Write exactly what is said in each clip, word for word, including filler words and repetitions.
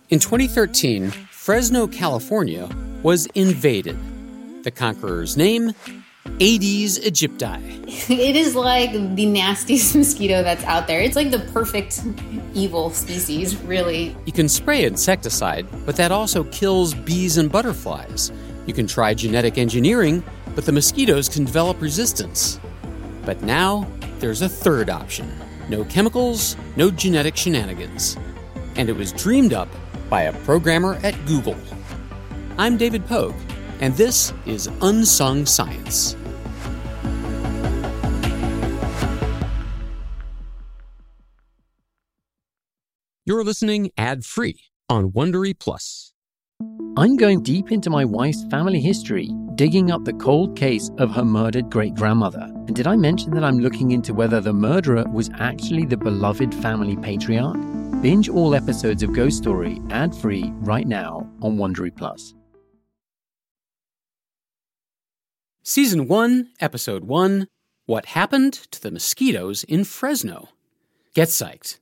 In twenty thirteen, Fresno, California was invaded. The conqueror's name? Aedes aegypti. It is like the nastiest mosquito that's out there. It's like the perfect evil species, really. You can spray insecticide, but that also kills bees and butterflies. You can try genetic engineering, but the mosquitoes can develop resistance. But now, there's a third option. No chemicals, no genetic shenanigans. And it was dreamed up by a programmer at Google. I'm David Pogue, and this is Unsung Science. You're listening ad-free on Wondery Plus. I'm going deep into my wife's family history, digging up the cold case of her murdered great-grandmother. And did I mention that I'm looking into whether the murderer was actually the beloved family patriarch? Binge all episodes of Ghost Story ad-free right now on Wondery Plus. Season one, Episode one, What Happened to the Mosquitoes in Fresno? Get psyched.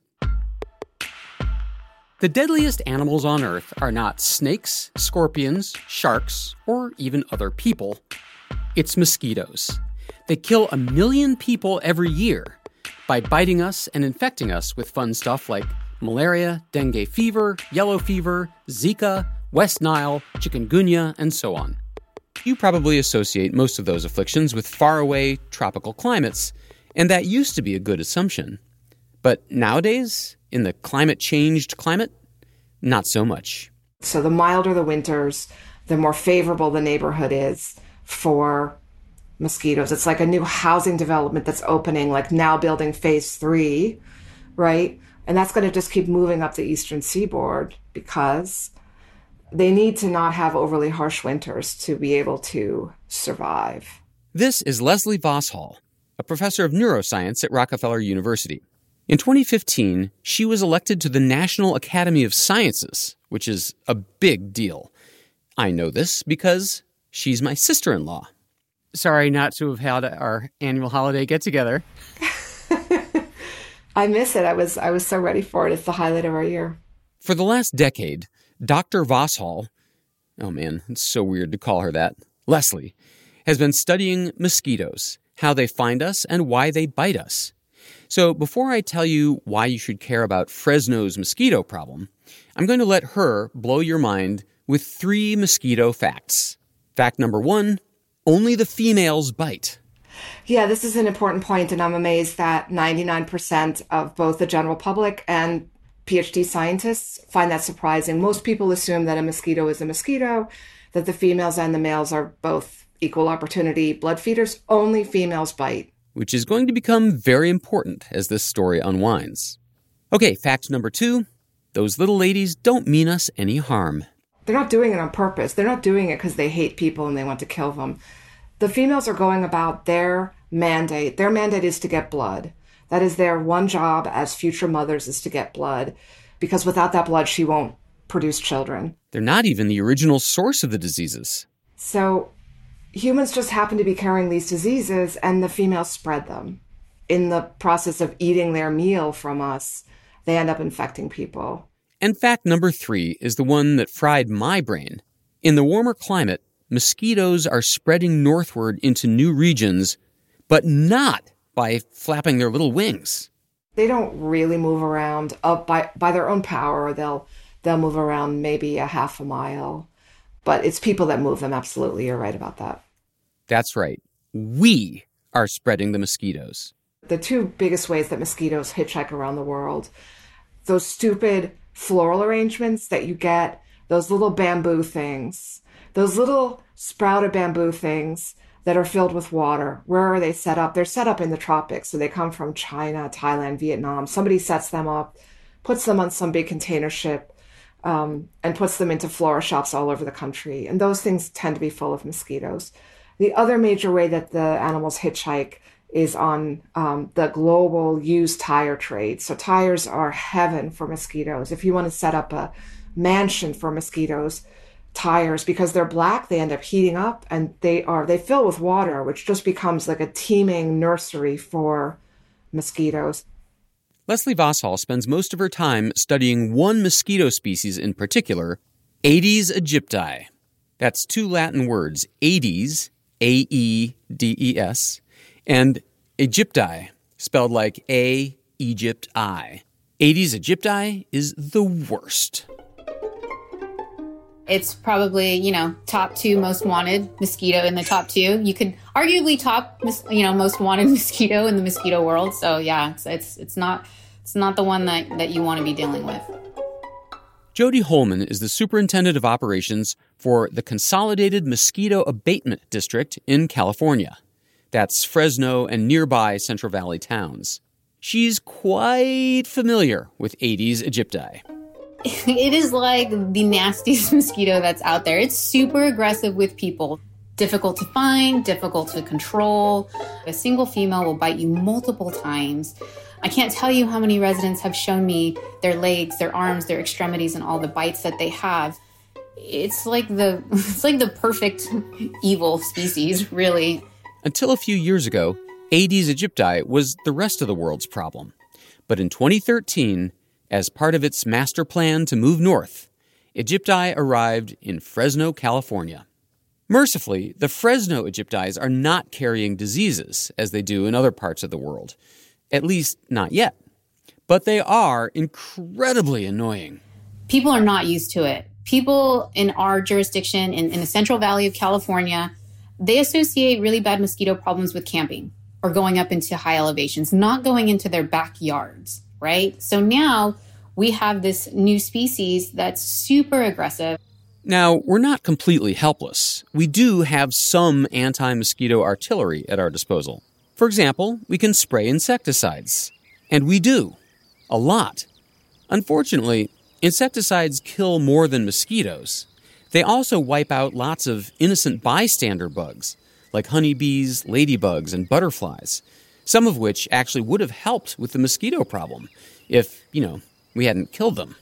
The deadliest animals on Earth are not snakes, scorpions, sharks, or even other people. It's mosquitoes. They kill a million people every year by biting us and infecting us with fun stuff like malaria, dengue fever, yellow fever, Zika, West Nile, chikungunya, and so on. You probably associate most of those afflictions with faraway tropical climates, and that used to be a good assumption. But nowadays, in the climate-changed climate, not so much. So the milder the winters, the more favorable the neighborhood is for mosquitoes. It's like a new housing development that's opening, like now building phase three, right? And that's going to just keep moving up the eastern seaboard because they need to not have overly harsh winters to be able to survive. This is Leslie Vosshall, a professor of neuroscience at Rockefeller University. In twenty fifteen, she was elected to the National Academy of Sciences, which is a big deal. I know this because she's my sister-in-law. Sorry not to have had our annual holiday get-together. I miss it. I was I was so ready for it. It's the highlight of our year. For the last decade, Doctor Vosshall, oh man, it's so weird to call her that, Leslie, has been studying mosquitoes, how they find us and why they bite us. So before I tell you why you should care about Fresno's mosquito problem, I'm going to let her blow your mind with three mosquito facts. Fact number one, only the females bite. Yeah, this is an important point, and I'm amazed that ninety-nine percent of both the general public and PhD scientists find that surprising. Most people assume that a mosquito is a mosquito, that the females and the males are both equal opportunity blood feeders. Only females bite. Which is going to become very important as this story unwinds. Okay, fact number two, those little ladies don't mean us any harm. They're not doing it on purpose. They're not doing it because they hate people and they want to kill them. The females are going about their mandate. Their mandate is to get blood. That is their one job as future mothers, is to get blood, because without that blood, she won't produce children. They're not even the original source of the diseases. So humans just happen to be carrying these diseases, and the females spread them. In the process of eating their meal from us, they end up infecting people. And fact number three is the one that fried my brain. In the warmer climate, mosquitoes are spreading northward into new regions, but not by flapping their little wings. They don't really move around up by, by their own power. They'll they'll move around maybe a half a mile. But it's people that move them, absolutely. You're right about that. That's right. We are spreading the mosquitoes. The two biggest ways that mosquitoes hitchhike around the world, those stupid floral arrangements that you get, those little bamboo things, those little sprouted bamboo things that are filled with water. Where are they set up? They're set up in the tropics. So they come from China, Thailand, Vietnam. Somebody sets them up, puts them on some big container ship, um, and puts them into flora shops all over the country. And those things tend to be full of mosquitoes. The other major way that the animals hitchhike is on um, the global used tire trade. So tires are heaven for mosquitoes. If you want to set up a mansion for mosquitoes, tires, because they're black, they end up heating up, and they are they fill with water, which just becomes like a teeming nursery for mosquitoes. Leslie Vosshall spends most of her time studying one mosquito species in particular, Aedes aegypti. That's two Latin words, Aedes, A E D E S, and aegypti, spelled like A, Egypt, I. Aedes aegypti is the worst. It's probably, you know, top two most wanted mosquito in the top two. You could arguably top, you know, most wanted mosquito in the mosquito world. So yeah, it's it's, it's not it's not the one that, that you want to be dealing with. Jody Holman is the superintendent of operations for the Consolidated Mosquito Abatement District in California. That's Fresno and nearby Central Valley towns. She's quite familiar with Aedes aegypti. It is like the nastiest mosquito that's out there. It's super aggressive with people. Difficult to find, difficult to control. A single female will bite you multiple times. I can't tell you how many residents have shown me their legs, their arms, their extremities, and all the bites that they have. It's like the it's like the perfect evil species, really. Until a few years ago, Aedes aegypti was the rest of the world's problem. But in twenty thirteen, as part of its master plan to move north, aegypti arrived in Fresno, California. Mercifully, the Fresno aegyptis are not carrying diseases as they do in other parts of the world. At least, not yet. But they are incredibly annoying. People are not used to it. People in our jurisdiction, in, in the Central Valley of California, they associate really bad mosquito problems with camping or going up into high elevations, not going into their backyards, right? So now we have this new species that's super aggressive. Now, we're not completely helpless. We do have some anti-mosquito artillery at our disposal. For example, we can spray insecticides. And we do. A lot. Unfortunately, insecticides kill more than mosquitoes. They also wipe out lots of innocent bystander bugs, like honeybees, ladybugs, and butterflies, some of which actually would have helped with the mosquito problem if, you know, we hadn't killed them.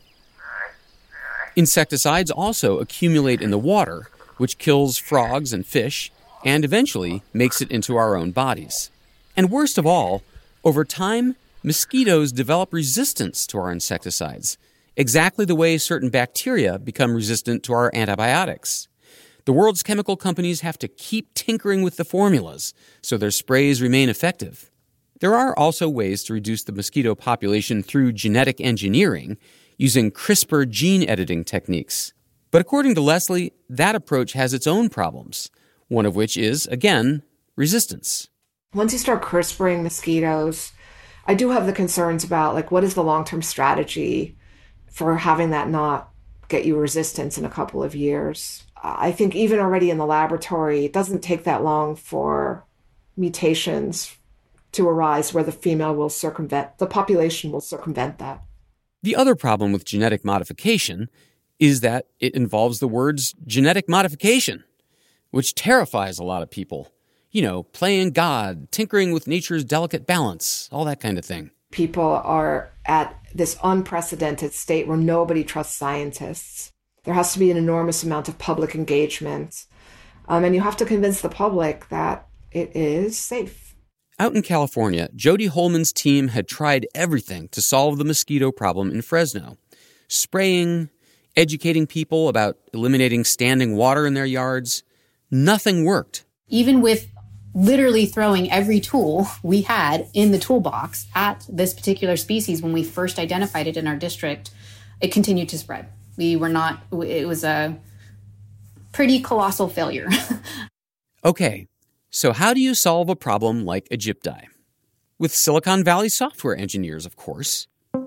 Insecticides also accumulate in the water, which kills frogs and fish, and eventually makes it into our own bodies. And worst of all, over time, mosquitoes develop resistance to our insecticides, exactly the way certain bacteria become resistant to our antibiotics. The world's chemical companies have to keep tinkering with the formulas so their sprays remain effective. There are also ways to reduce the mosquito population through genetic engineering, using CRISPR gene editing techniques. But according to Leslie, that approach has its own problems, one of which is, again, resistance. Once you start CRISPRing mosquitoes, I do have the concerns about, like, what is the long-term strategy for having that not get you resistance in a couple of years? I think even already in the laboratory, it doesn't take that long for mutations to arise where the female will circumvent, the population will circumvent that. The other problem with genetic modification is that it involves the words genetic modification, which terrifies a lot of people. You know, playing God, tinkering with nature's delicate balance, all that kind of thing. People are at this unprecedented state where nobody trusts scientists. There has to be an enormous amount of public engagement. Um, and you have to convince the public that it is safe. Out in California, Jody Holman's team had tried everything to solve the mosquito problem in Fresno. Spraying, educating people about eliminating standing water in their yards. Nothing worked. Even with literally throwing every tool we had in the toolbox at this particular species when we first identified it in our district, it continued to spread. We were not, it was a pretty colossal failure. Okay, so how do you solve a problem like aegypti? With Silicon Valley software engineers, of course.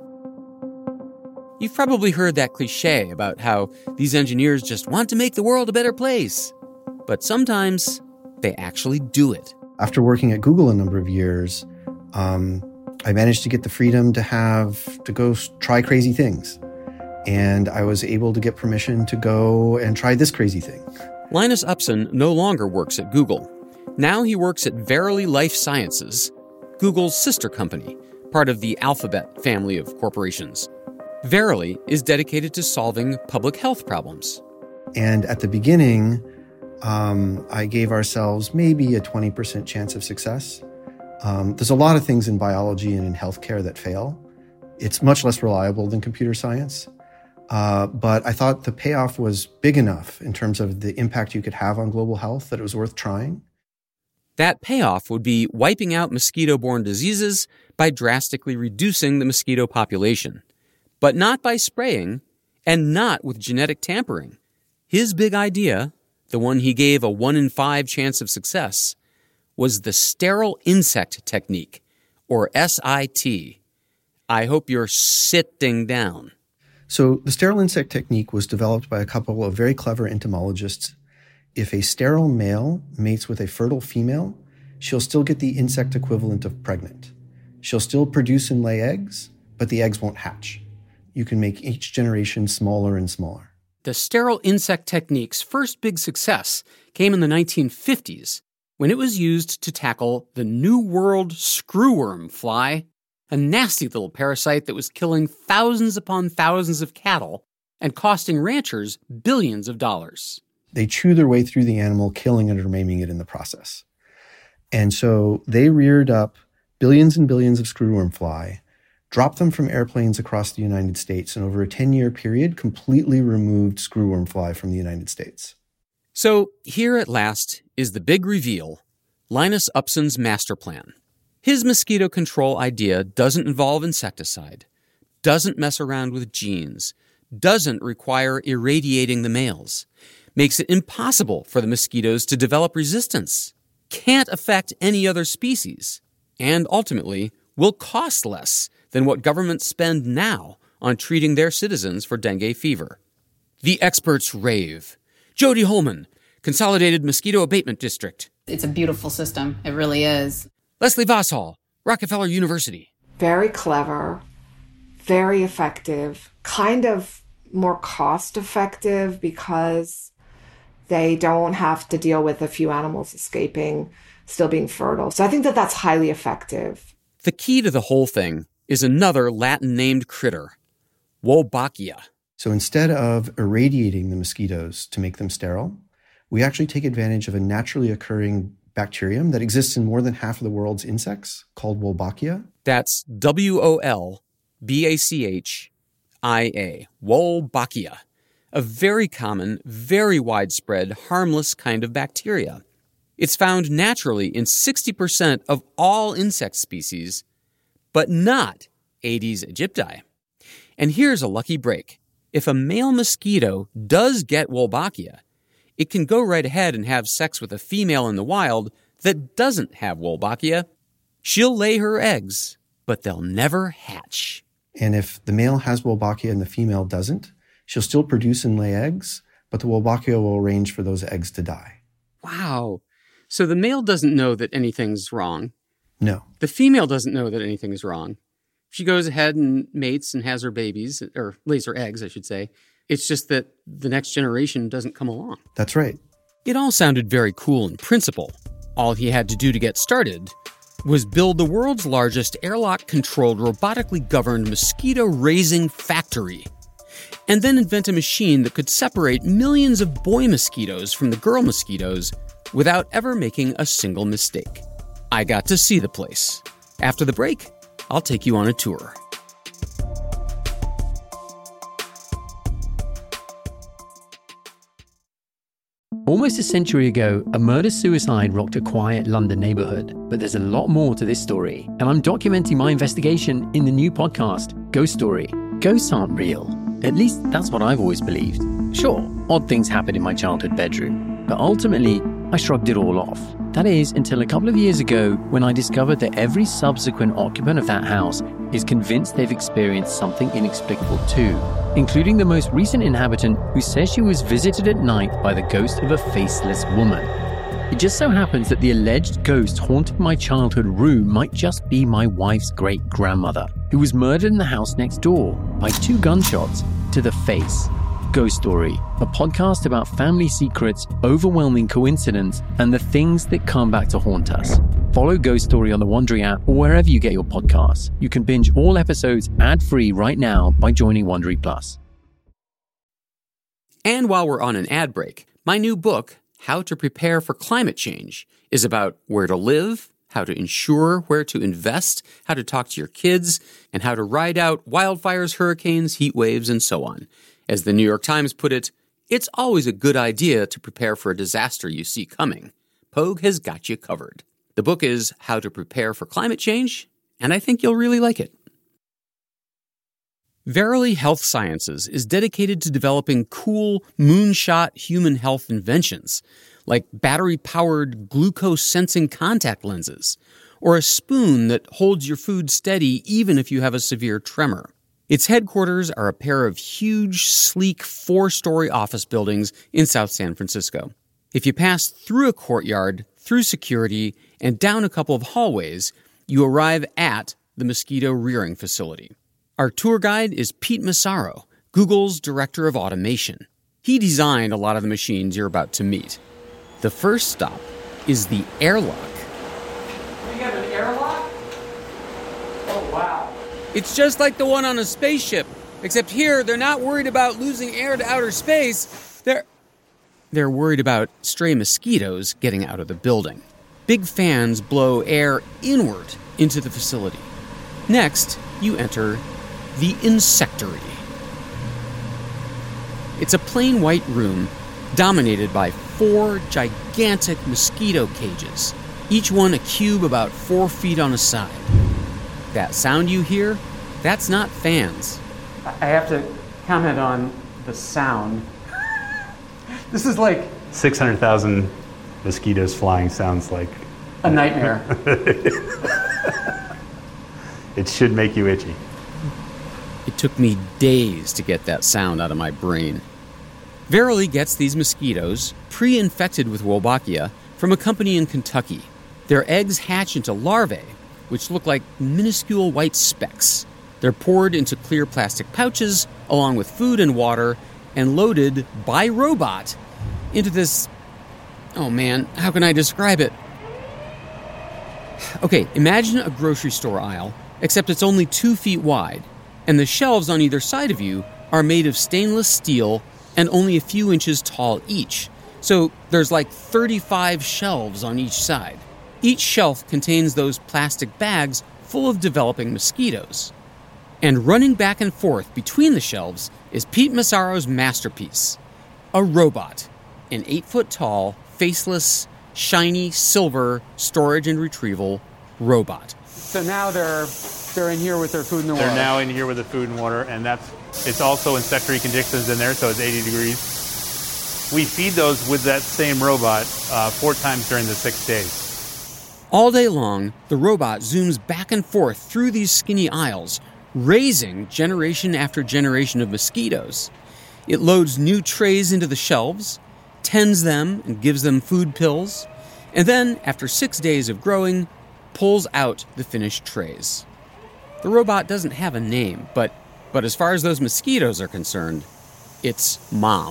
You've probably heard that cliche about how these engineers just want to make the world a better place. But sometimes they actually do it. After working at Google a number of years, um, I managed to get the freedom to have to go try crazy things. And I was able to get permission to go and try this crazy thing. Linus Upson no longer works at Google. Now he works at Verily Life Sciences, Google's sister company, part of the Alphabet family of corporations. Verily is dedicated to solving public health problems. And at the beginning, um, I gave ourselves maybe a twenty percent chance of success. Um, there's a lot of things in biology and in healthcare that fail. It's much less reliable than computer science. Uh, but I thought the payoff was big enough in terms of the impact you could have on global health that it was worth trying. That payoff would be wiping out mosquito-borne diseases by drastically reducing the mosquito population, but not by spraying and not with genetic tampering. His big idea, the one he gave a one in five chance of success, was the sterile insect technique, or S I T. I hope you're sitting down. So the sterile insect technique was developed by a couple of very clever entomologists. If a sterile male mates with a fertile female, she'll still get the insect equivalent of pregnant. She'll still produce and lay eggs, but the eggs won't hatch. You can make each generation smaller and smaller. The sterile insect technique's first big success came in the nineteen fifties, when it was used to tackle the New World screwworm fly, a nasty little parasite that was killing thousands upon thousands of cattle and costing ranchers billions of dollars. They chew their way through the animal, killing it or maiming it in the process. And so they reared up billions and billions of screwworm fly, dropped them from airplanes across the United States, and over a ten-year period, completely removed screwworm fly from the United States. So here at last is the big reveal, Linus Upson's master plan. His mosquito control idea doesn't involve insecticide, doesn't mess around with genes, doesn't require irradiating the males, makes it impossible for the mosquitoes to develop resistance, can't affect any other species, and ultimately will cost less than what governments spend now on treating their citizens for dengue fever. The experts rave. Jody Holman, Consolidated Mosquito Abatement District. It's a beautiful system. It really is. Leslie Vosshall, Rockefeller University. Very clever, very effective, kind of more cost effective because they don't have to deal with a few animals escaping, still being fertile. So I think that that's highly effective. The key to the whole thing is another Latin-named critter, Wolbachia. So instead of irradiating the mosquitoes to make them sterile, we actually take advantage of a naturally occurring bacterium that exists in more than half of the world's insects called Wolbachia. That's W O L B A C H I A, Wolbachia, a very common, very widespread, harmless kind of bacteria. It's found naturally in sixty percent of all insect species, but not Aedes aegypti. And here's a lucky break. If a male mosquito does get Wolbachia, it can go right ahead and have sex with a female in the wild that doesn't have Wolbachia. She'll lay her eggs, but they'll never hatch. And if the male has Wolbachia and the female doesn't, she'll still produce and lay eggs, but the Wolbachia will arrange for those eggs to die. Wow. So the male doesn't know that anything's wrong. No. The female doesn't know that anything is wrong. She goes ahead and mates and has her babies, or lays her eggs, I should say. It's just that the next generation doesn't come along. That's right. It all sounded very cool in principle. All he had to do to get started was build the world's largest airlock-controlled, robotically governed mosquito-raising factory, and then invent a machine that could separate millions of boy mosquitoes from the girl mosquitoes without ever making a single mistake. I got to see the place. After the break, I'll take you on a tour. Almost a century ago, a murder-suicide rocked a quiet London neighborhood. But there's a lot more to this story, and I'm documenting my investigation in the new podcast, Ghost Story. Ghosts aren't real. At least that's what I've always believed. Sure, odd things happen in my childhood bedroom, but ultimately, I shrugged it all off. That is, until a couple of years ago, when I discovered that every subsequent occupant of that house is convinced they've experienced something inexplicable too, including the most recent inhabitant who says she was visited at night by the ghost of a faceless woman. It just so happens that the alleged ghost haunting my childhood room might just be my wife's great-grandmother, who was murdered in the house next door by two gunshots to the face. Ghost Story, a podcast about family secrets, overwhelming coincidence, and the things that come back to haunt us. Follow Ghost Story on the Wondery app or wherever you get your podcasts. You can binge all episodes ad-free right now by joining Wondery Plus. And while we're on an ad break, my new book, How to Prepare for Climate Change, is about where to live, how to insure, where to invest, how to talk to your kids, and how to ride out wildfires, hurricanes, heat waves, and so on. As the New York Times put it, it's always a good idea to prepare for a disaster you see coming. Pogue has got you covered. The book is How to Prepare for Climate Change, and I think you'll really like it. Verily Health Sciences is dedicated to developing cool, moonshot human health inventions, like battery-powered glucose-sensing contact lenses, or a spoon that holds your food steady even if you have a severe tremor. Its headquarters are a pair of huge, sleek, four-story office buildings in South San Francisco. If you pass through a courtyard, through security, and down a couple of hallways, you arrive at the mosquito rearing facility. Our tour guide is Pete Massaro, Google's Director of Automation. He designed a lot of the machines you're about to meet. The first stop is the airlock. You got an airlock? Oh, wow. It's just like the one on a spaceship, except here they're not worried about losing air to outer space. They're, they're worried about stray mosquitoes getting out of the building. Big fans blow air inward into the facility. Next, you enter the insectary. It's a plain white room dominated by four gigantic mosquito cages, each one a cube about four feet on a side. That sound you hear, that's not fans. I have to comment on the sound. This is like six hundred thousand mosquitoes flying sounds like a nightmare. It should make you itchy. It took me days to get that sound out of my brain. Verily gets these mosquitoes, pre-infected with Wolbachia, from a company in Kentucky. Their eggs hatch into larvae, which look like minuscule white specks. They're poured into clear plastic pouches, along with food and water, and loaded by robot into this... Oh man, how can I describe it? Okay, imagine a grocery store aisle, except it's only two feet wide, and the shelves on either side of you are made of stainless steel and only a few inches tall each. So there's like thirty-five shelves on each side. Each shelf contains those plastic bags full of developing mosquitoes. And running back and forth between the shelves is Pete Massaro's masterpiece, a robot, an eight-foot-tall, faceless, shiny, silver storage and retrieval robot. So now they're they're in here with their food and the water. They're now in here with the food and water, and that's it's also insectary conditions in there, so it's eighty degrees. We feed those with that same robot uh, four times during the six days. All day long, the robot zooms back and forth through these skinny aisles, raising generation after generation of mosquitoes. It loads new trays into the shelves, tends them and gives them food pills, and then, after six days of growing, pulls out the finished trays. The robot doesn't have a name, but, but as far as those mosquitoes are concerned, it's Mom.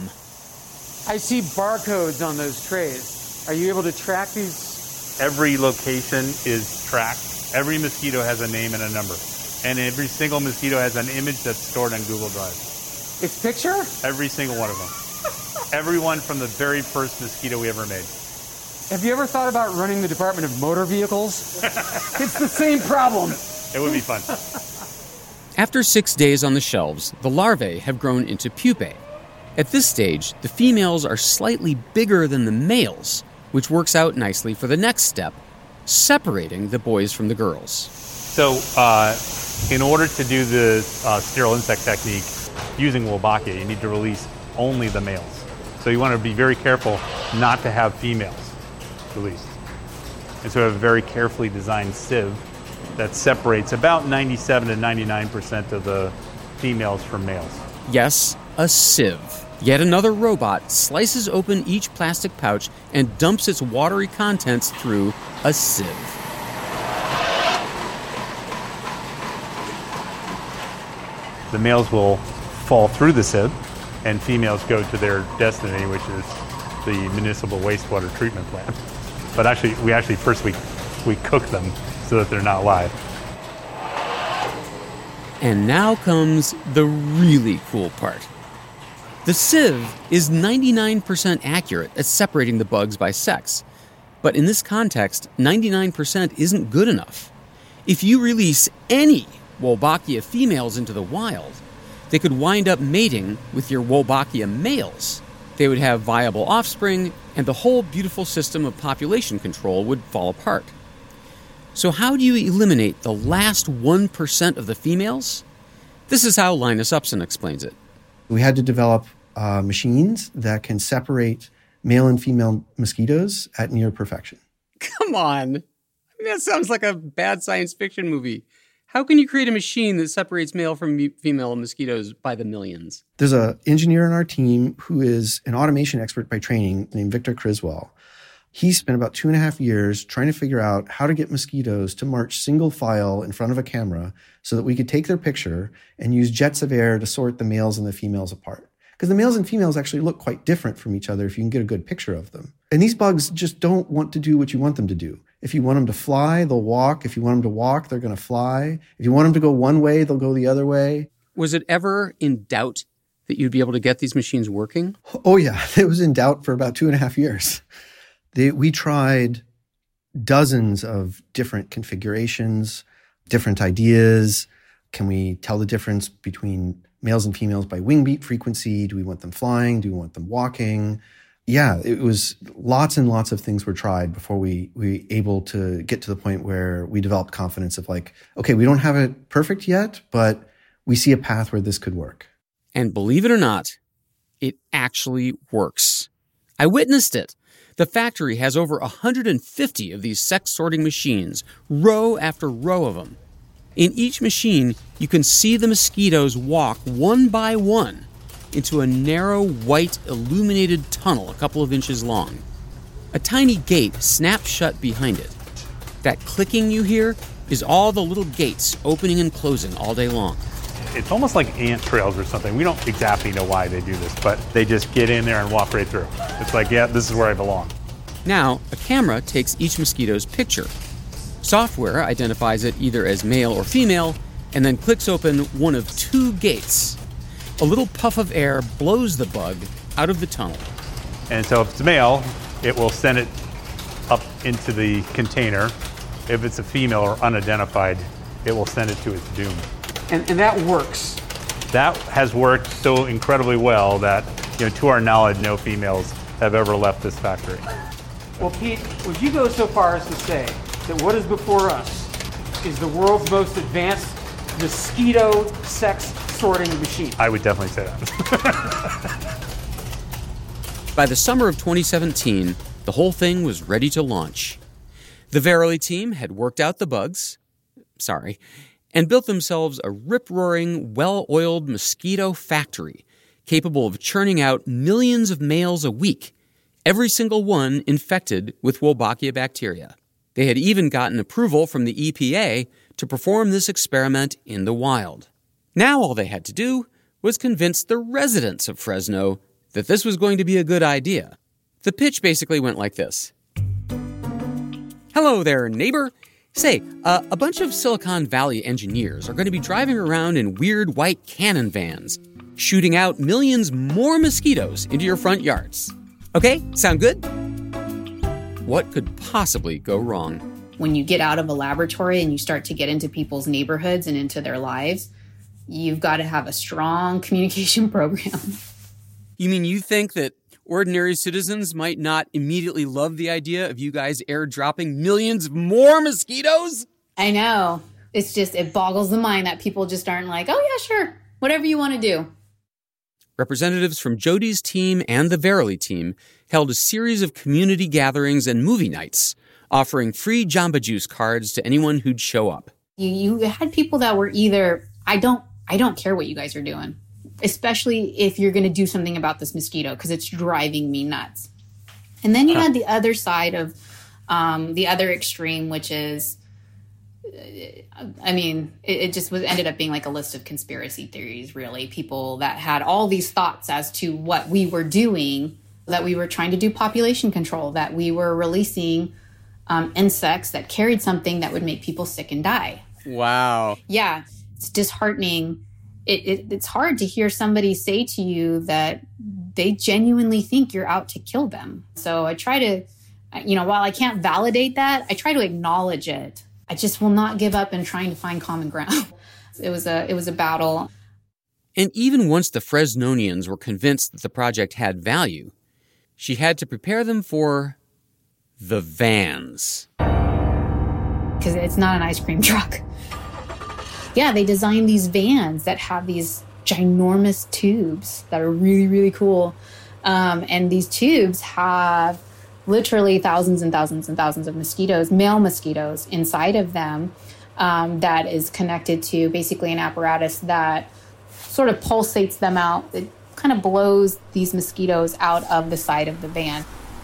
I see barcodes on those trays. Are you able to track these? Every location is tracked. Every mosquito has a name and a number. And every single mosquito has an image that's stored on Google Drive. Its picture? Every single one of them. Everyone from the very first mosquito we ever made. Have you ever thought about running the Department of Motor Vehicles? It's the same problem. It would be fun. After six days on the shelves, the larvae have grown into pupae. At this stage, the females are slightly bigger than the males, which works out nicely for the next step, separating the boys from the girls. So, uh, in order to do the uh, sterile insect technique using Wolbachia, you need to release only the males. So you want to be very careful not to have females released. And so we have a very carefully designed sieve that separates about ninety-seven to ninety-nine percent of the females from males. Yes, a sieve. Yet another robot slices open each plastic pouch and dumps its watery contents through a sieve. The males will fall through the sieve, and females go to their destiny, which is the municipal wastewater treatment plant. But actually, we actually first we we cook them so that they're not live. And now comes the really cool part. The sieve is ninety-nine percent accurate at separating the bugs by sex. But in this context, ninety-nine percent isn't good enough. If you release any Wolbachia females into the wild, they could wind up mating with your Wolbachia males. They would have viable offspring, and the whole beautiful system of population control would fall apart. So how do you eliminate the last one percent of the females? This is how Linus Upson explains it. We had to develop uh, machines that can separate male and female mosquitoes at near perfection. Come on. I mean, that sounds like a bad science fiction movie. How can you create a machine that separates male from female mosquitoes by the millions? There's an engineer on our team who is an automation expert by training named Victor Criswell. He spent about two and a half years trying to figure out how to get mosquitoes to march single file in front of a camera so that we could take their picture and use jets of air to sort the males and the females apart. Because the males and females actually look quite different from each other if you can get a good picture of them. And these bugs just don't want to do what you want them to do. If you want them to fly, they'll walk. If you want them to walk, they're going to fly. If you want them to go one way, they'll go the other way. Was it ever in doubt that you'd be able to get these machines working? Oh, yeah. It was in doubt for about two and a half years. They, we tried dozens of different configurations, different ideas. Can we tell the difference between males and females by wing beat frequency? Do we want them flying? Do we want them walking? Yeah, it was lots and lots of things were tried before we we able to get to the point where we developed confidence of like, okay, we don't have it perfect yet, but we see a path where this could work. And believe it or not, it actually works. I witnessed it. The factory has over one hundred fifty of these sex sorting machines, row after row of them. In each machine, you can see the mosquitoes walk one by one into a narrow, white, illuminated tunnel a couple of inches long. A tiny gate snaps shut behind it. That clicking you hear is all the little gates opening and closing all day long. It's almost like ant trails or something. We don't exactly know why they do this, but they just get in there and walk right through. It's like, yeah, this is where I belong. Now, a camera takes each mosquito's picture. Software identifies it either as male or female, and then clicks open one of two gates. A little puff of air blows the bug out of the tunnel. And so if it's male, it will send it up into the container. If it's a female or unidentified, it will send it to its doom. And, and that works. That has worked so incredibly well that, you know, to our knowledge, no females have ever left this factory. Well, Pete, would you go so far as to say that what is before us is the world's most advanced mosquito sex sorting machine? I would definitely say that. By the summer of twenty seventeen, the whole thing was ready to launch. The Verily team had worked out the bugs, sorry, and built themselves a rip-roaring, well-oiled mosquito factory capable of churning out millions of males a week, every single one infected with Wolbachia bacteria. They had even gotten approval from the E P A to perform this experiment in the wild. Now all they had to do was convince the residents of Fresno that this was going to be a good idea. The pitch basically went like this. Hello there, neighbor. Say, uh, a bunch of Silicon Valley engineers are going to be driving around in weird white cannon vans, shooting out millions more mosquitoes into your front yards. Okay, sound good? What could possibly go wrong? When you get out of a laboratory and you start to get into people's neighborhoods and into their lives, you've got to have a strong communication program. You mean you think that ordinary citizens might not immediately love the idea of you guys airdropping millions more mosquitoes? I know. It's just, it boggles the mind that people just aren't like, oh yeah, sure, whatever you want to do. Representatives from Jody's team and the Verily team held a series of community gatherings and movie nights, offering free Jamba Juice cards to anyone who'd show up. You you had people that were either, I don't, I don't care what you guys are doing, especially if you're going to do something about this mosquito because it's driving me nuts. And then you had the other side of um, the other extreme, which is, I mean, it, it just was ended up being like a list of conspiracy theories, really. People that had all these thoughts as to what we were doing, that we were trying to do population control, that we were releasing um, insects that carried something that would make people sick and die. Wow. Yeah, it's disheartening. It, it, it's hard to hear somebody say to you that they genuinely think you're out to kill them. So I try to You know, while I can't validate that, I try to acknowledge it. I just will not give up in trying to find common ground. It was a, it was a battle. And even once the Fresnonians were convinced that the project had value, she had to prepare them for the vans. Because it's not an ice cream truck. Yeah, they designed these vans that have these ginormous tubes that are really, really cool. Um, and these tubes have literally thousands and thousands and thousands of mosquitoes, male mosquitoes, inside of them um, that is connected to basically an apparatus that sort of pulsates them out. It kind of blows these mosquitoes out of the side of the van.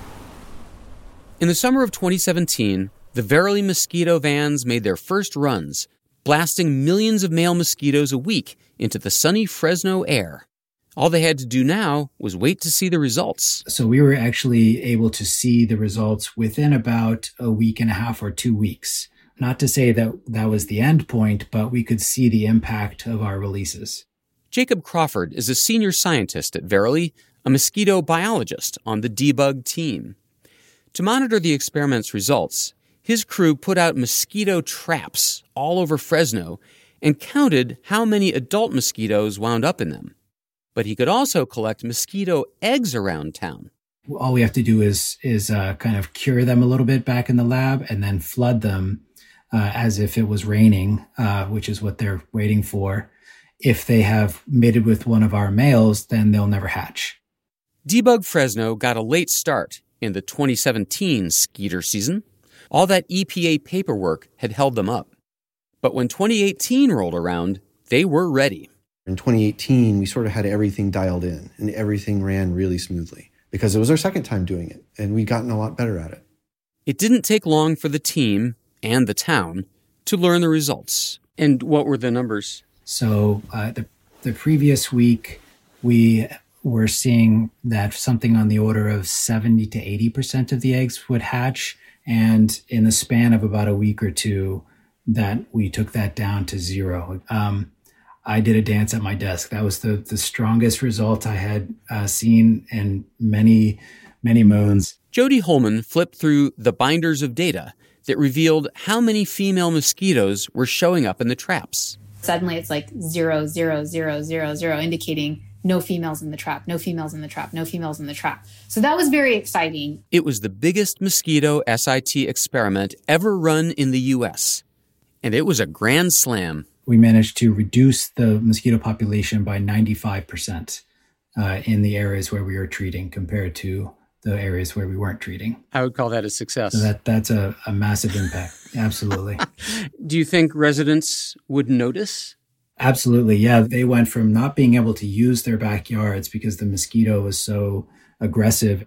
In the summer of twenty seventeen, the Verily mosquito vans made their first runs, blasting millions of male mosquitoes a week into the sunny Fresno air. All they had to do now was wait to see the results. So we were actually able to see the results within about a week and a half or two weeks. Not to say that that was the end point, but we could see the impact of our releases. Jacob Crawford is a senior scientist at Verily, a mosquito biologist on the debug team. To monitor the experiment's results, his crew put out mosquito traps all over Fresno and counted how many adult mosquitoes wound up in them. But he could also collect mosquito eggs around town. All we have to do is is uh, kind of cure them a little bit back in the lab and then flood them uh, as if it was raining, uh, which is what they're waiting for. If they have mated with one of our males, then they'll never hatch. Debug Fresno got a late start in the twenty seventeen skeeter season. All that E P A paperwork had held them up. But when twenty eighteen rolled around, they were ready. In twenty eighteen, we sort of had everything dialed in, and everything ran really smoothly because it was our second time doing it, and we'd gotten a lot better at it. It didn't take long for the team and the town to learn the results. And what were the numbers? So uh, the, the previous week, we were seeing that something on the order of seventy to eighty percent of the eggs would hatch. And in the span of about a week or two, that we took that down to zero. Um, I did a dance at my desk. That was the, the strongest result I had uh, seen in many, many moons. Jody Holman flipped through the binders of data that revealed how many female mosquitoes were showing up in the traps. Suddenly it's like zero, zero, zero, zero, zero, indicating no females in the trap, no females in the trap, no females in the trap. So that was very exciting. It was the biggest mosquito S I T experiment ever run in the U S, and it was a grand slam. We managed to reduce the mosquito population by ninety-five percent uh, in the areas where we were treating compared to the areas where we weren't treating. I would call that a success. So that that's a, a massive impact. Absolutely. Do you think residents would notice? Absolutely. Yeah. They went from not being able to use their backyards because the mosquito was so aggressive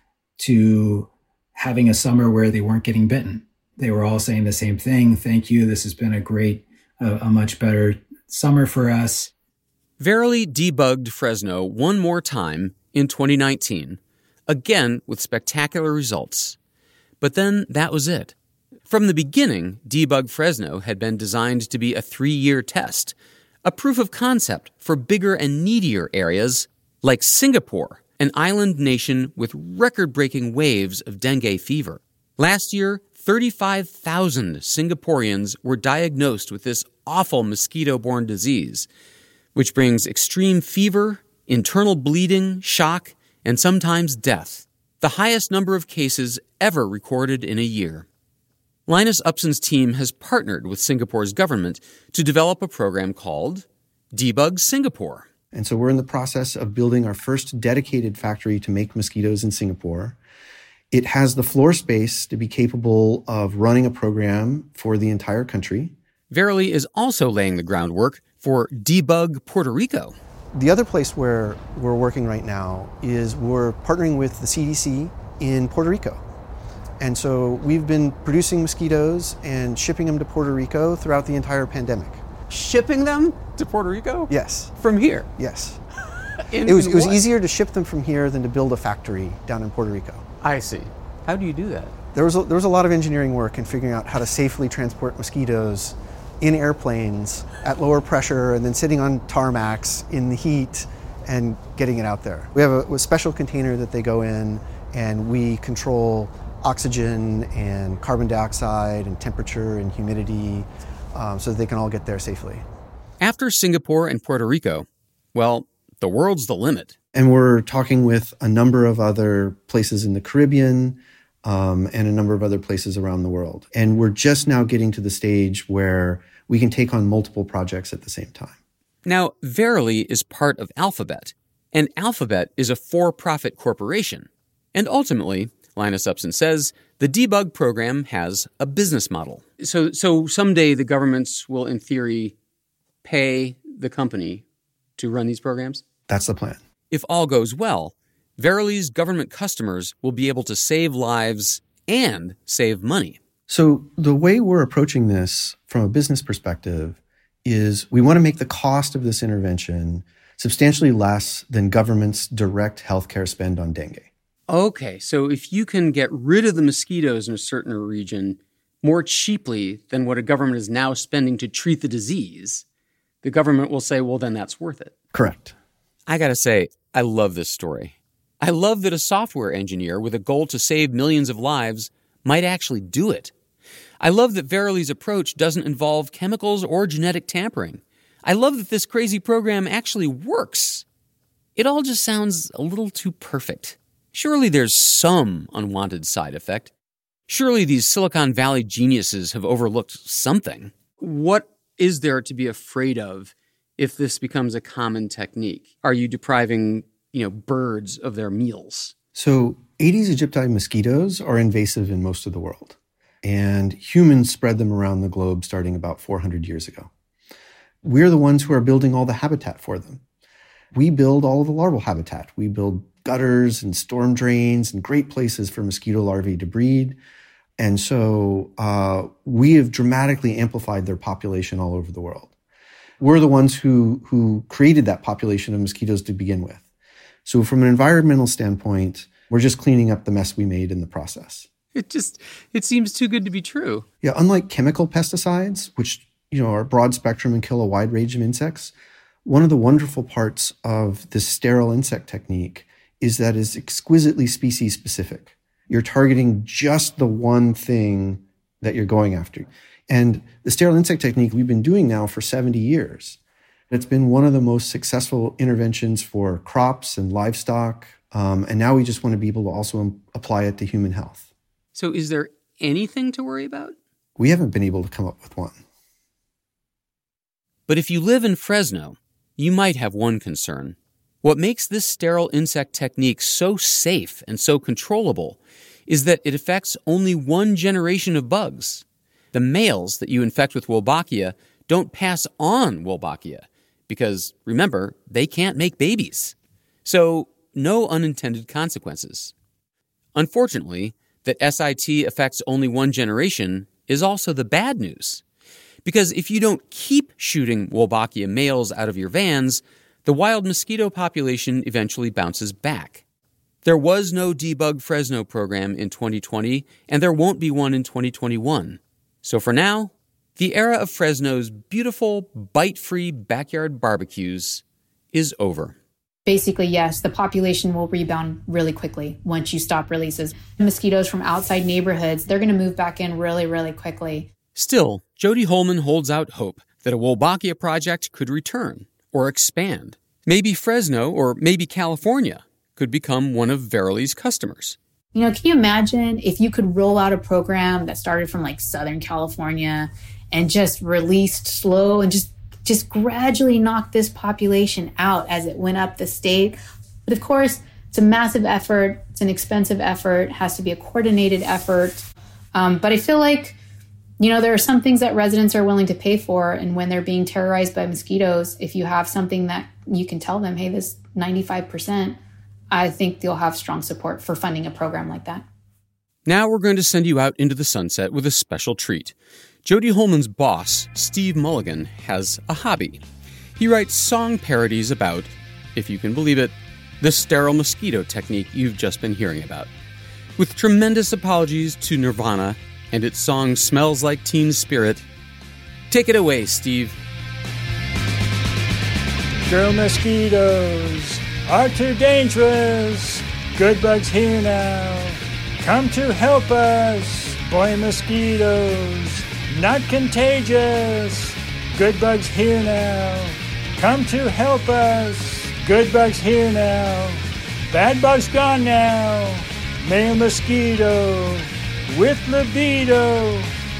to having a summer where they weren't getting bitten. They were all saying the same thing. Thank you. This has been a great, uh, a much better summer for us. Verily debugged Fresno one more time in twenty nineteen, again with spectacular results. But then that was it. From the beginning, Debug Fresno had been designed to be a three-year test, a proof of concept for bigger and needier areas like Singapore, an island nation with record-breaking waves of dengue fever. Last year, thirty-five thousand Singaporeans were diagnosed with this awful mosquito-borne disease, which brings extreme fever, internal bleeding, shock, and sometimes death, the highest number of cases ever recorded in a year. Linus Upson's team has partnered with Singapore's government to develop a program called Debug Singapore. And so we're in the process of building our first dedicated factory to make mosquitoes in Singapore. It has the floor space to be capable of running a program for the entire country. Verily is also laying the groundwork for Debug Puerto Rico. The other place where we're working right now is we're partnering with the C D C in Puerto Rico. And so we've been producing mosquitoes and shipping them to Puerto Rico throughout the entire pandemic. Shipping them to Puerto Rico? Yes. From here? Yes. in, it was, in it was what? easier to ship them from here than to build a factory down in Puerto Rico. I see. How do you do that? There was a, there was a lot of engineering work in figuring out how to safely transport mosquitoes in airplanes at lower pressure and then sitting on tarmacs in the heat and getting it out there. We have a, a special container that they go in, and we control oxygen and carbon dioxide and temperature and humidity um, so that they can all get there safely. After Singapore and Puerto Rico, well, the world's the limit. And we're talking with a number of other places in the Caribbean um, and a number of other places around the world. And we're just now getting to the stage where we can take on multiple projects at the same time. Now, Verily is part of Alphabet, and Alphabet is a for-profit corporation. And ultimately, Linus Upson says, the debug program has a business model. So, so someday the governments will, in theory, pay the company to run these programs? That's the plan. If all goes well, Verily's government customers will be able to save lives and save money. So the way we're approaching this from a business perspective is we want to make the cost of this intervention substantially less than government's direct healthcare spend on dengue. Okay, so if you can get rid of the mosquitoes in a certain region more cheaply than what a government is now spending to treat the disease, the government will say, well, then that's worth it. Correct. I gotta say, I love this story. I love that a software engineer with a goal to save millions of lives might actually do it. I love that Verily's approach doesn't involve chemicals or genetic tampering. I love that this crazy program actually works. It all just sounds a little too perfect. Surely there's some unwanted side effect. Surely these Silicon Valley geniuses have overlooked something. What is there to be afraid of if this becomes a common technique? Are you depriving, you know, birds of their meals? So Aedes aegypti mosquitoes are invasive in most of the world, and humans spread them around the globe starting about four hundred years ago. We're the ones who are building all the habitat for them. We build all of the larval habitat. We build gutters and storm drains and great places for mosquito larvae to breed. And so uh, we have dramatically amplified their population all over the world. We're the ones who, who created that population of mosquitoes to begin with. So from an environmental standpoint, we're just cleaning up the mess we made in the process. It just, it seems too good to be true. Yeah, unlike chemical pesticides, which, you know, are broad spectrum and kill a wide range of insects, one of the wonderful parts of this sterile insect technique is that it's exquisitely species specific. You're targeting just the one thing that you're going after. And the sterile insect technique we've been doing now for seventy years. It's been one of the most successful interventions for crops and livestock. Um, and now we just want to be able to also apply it to human health. So is there anything to worry about? We haven't been able to come up with one. But if you live in Fresno, you might have one concern. What makes this sterile insect technique so safe and so controllable is that it affects only one generation of bugs. The males that you infect with Wolbachia don't pass on Wolbachia because, remember, they can't make babies. So, no unintended consequences. Unfortunately, that S I T affects only one generation is also the bad news. Because if you don't keep shooting Wolbachia males out of your vans, the wild mosquito population eventually bounces back. There was no Debug Fresno program in twenty twenty, and there won't be one in twenty twenty-one. So for now, the era of Fresno's beautiful, bite-free backyard barbecues is over. Basically, yes, the population will rebound really quickly once you stop releases. Mosquitoes from outside neighborhoods, they're going to move back in really, really quickly. Still, Jody Holman holds out hope that a Wolbachia project could return or expand. Maybe Fresno or maybe California could become one of Verily's customers. You know, can you imagine if you could roll out a program that started from like Southern California and just released slow and just just gradually knocked this population out as it went up the state? But of course, it's a massive effort. It's an expensive effort. It has to be a coordinated effort. Um, but I feel like, you know, there are some things that residents are willing to pay for. And when they're being terrorized by mosquitoes, if you have something that you can tell them, hey, this ninety-five percent, I think you'll have strong support for funding a program like that. Now we're going to send you out into the sunset with a special treat. Jody Holman's boss, Steve Mulligan, has a hobby. He writes song parodies about, if you can believe it, the sterile mosquito technique you've just been hearing about. With tremendous apologies to Nirvana and its song Smells Like Teen Spirit, take it away, Steve. Sterile mosquitoes are too dangerous. Good bugs here now. Come to help us, boy mosquitoes. Not contagious. Good bugs here now. Come to help us. Good bugs here now. Bad bugs gone now. Male mosquito with libido.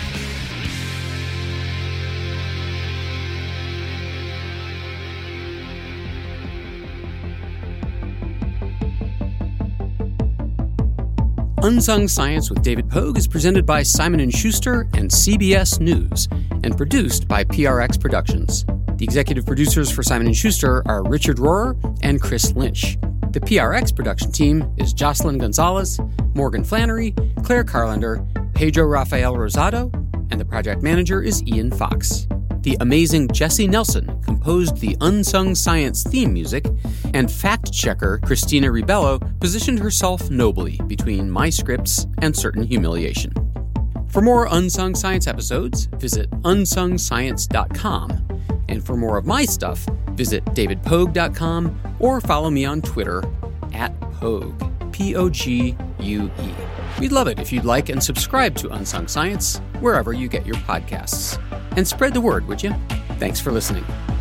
Unsung Science with David Pogue is presented by Simon and Schuster and C B S News and produced by P R X Productions. The executive producers for Simon and Schuster are Richard Rohrer and Chris Lynch. The P R X production team is Jocelyn Gonzalez, Morgan Flannery, Claire Carlender, Pedro Rafael Rosado, and the project manager is Ian Fox. The amazing Jesse Nelson composed the Unsung Science theme music, and fact-checker Christina Ribello positioned herself nobly between my scripts and certain humiliation. For more Unsung Science episodes, visit unsung science dot com. And for more of my stuff, visit david pogue dot com or follow me on Twitter at Pogue, P O G U E. We'd love it if you'd like and subscribe to Unsung Science wherever you get your podcasts. And spread the word, would you? Thanks for listening.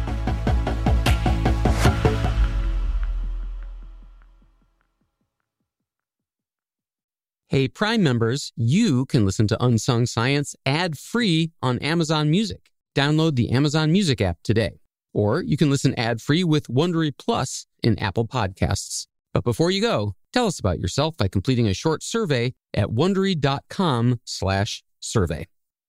Hey, Prime members, you can listen to Unsung Science ad-free on Amazon Music. Download the Amazon Music app today. Or you can listen ad-free with Wondery Plus in Apple Podcasts. But before you go, tell us about yourself by completing a short survey at wondery dot com slash survey.